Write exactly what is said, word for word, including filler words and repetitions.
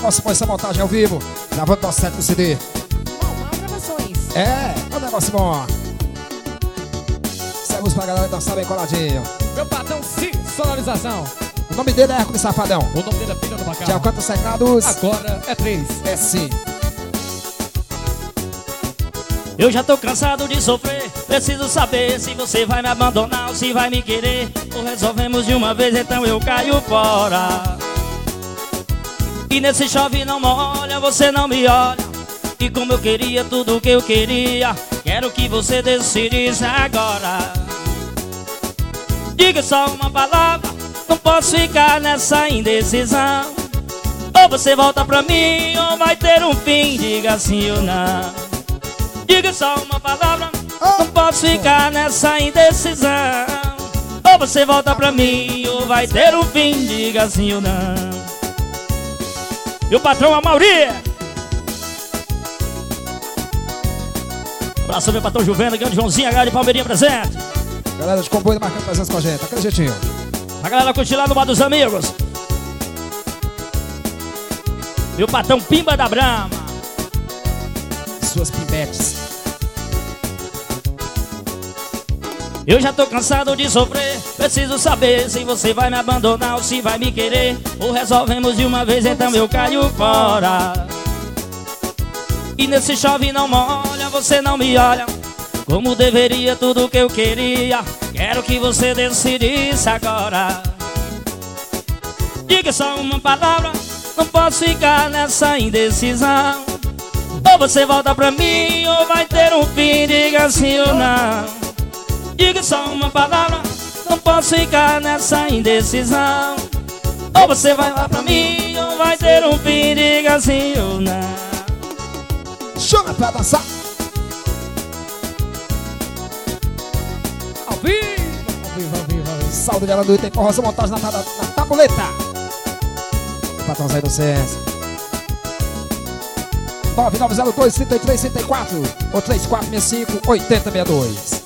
nossa essa montagem ao vivo, gravando nosso set do C D. Palmar Gravações. É, é um negócio bom. Servos pra galera dançar bem coladinho. Meu patrão, sim, sonorização. O nome dele é Hércules Safadão. O nome dele é Filho do Bacalhau. De Alcântara Secretos. Agora é três. É sim. Eu já tô cansado de sofrer. Preciso saber se você vai me abandonar ou se vai me querer. Ou resolvemos de uma vez, então eu caio fora. E nesse chove não molha, você não me olha. E como eu queria tudo o que eu queria, quero que você decidisse agora. Diga só uma palavra, não posso ficar nessa indecisão. Ou você volta pra mim, ou vai ter um fim, diga sim ou não. Diga só uma palavra, não posso ficar nessa indecisão. Ou você volta pra mim, ou vai ter um fim, diga sim ou não. Meu patrão, a Mauri. Abraço, meu patrão Juvena, grande Joãozinho, H de Palmeirinha presente. Galera de comboio marcando presença com a gente, aquele jeitinho. A galera curte lá no bar dos amigos. Meu patrão Pimba da Brama. Suas pimbetes. Eu já tô cansado de sofrer. Preciso saber se você vai me abandonar ou se vai me querer. Ou resolvemos de uma vez, então eu caio fora. E nesse chove não molha, você não me olha. Como deveria tudo que eu queria, quero que você decidisse agora. Diga só uma palavra, não posso ficar nessa indecisão. Ou você volta pra mim, ou vai ter um fim, diga sim ou não. Diga só uma palavra, não posso ficar nessa indecisão. Ou você vai lá pra mim, ou vai ter um fim, diga sim ou não. Chama pra dançar. Ao vivo, ao vivo, ao vivo, ao vivo. Salve dela do item com roça montagem na, na, na tabuleta. O patrão sai do C S. nove nove zero dois, três três três quatro ou três quatro seis cinco, oito zero seis dois.